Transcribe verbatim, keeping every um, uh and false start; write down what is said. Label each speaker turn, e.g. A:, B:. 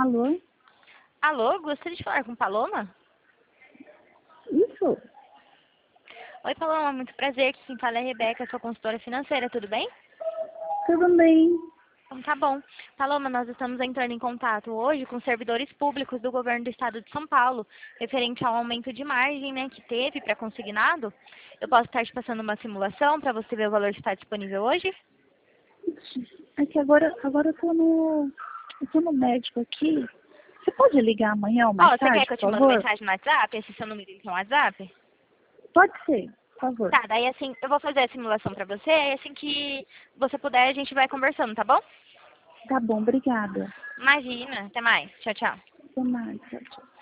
A: Alô?
B: Alô, gostaria de falar com Paloma?
A: Isso?
B: Oi, Paloma, muito prazer. Aqui quem fala é a Rebeca, sua consultora financeira, tudo bem?
A: Tudo bem?
B: Então tá bom. Paloma, nós estamos entrando em contato hoje com servidores públicos do governo do estado de São Paulo, referente ao aumento de margem, né, que teve para consignado. Eu posso estar te passando uma simulação para você ver o valor que está disponível hoje?
A: É que agora, agora eu tô no. Eu tô no médico aqui. Você pode ligar amanhã ou
B: Ó,
A: mais
B: você quer
A: tarde,
B: que eu
A: por
B: te mande
A: favor?
B: mensagem no WhatsApp? Esse é seu número então, WhatsApp?
A: Pode ser, por favor.
B: Tá, daí assim, eu vou fazer a simulação para você, e assim que você puder a gente vai conversando, tá bom?
A: Tá bom, obrigada.
B: Imagina, até mais. Tchau, tchau.
A: Até mais, tchau, tchau.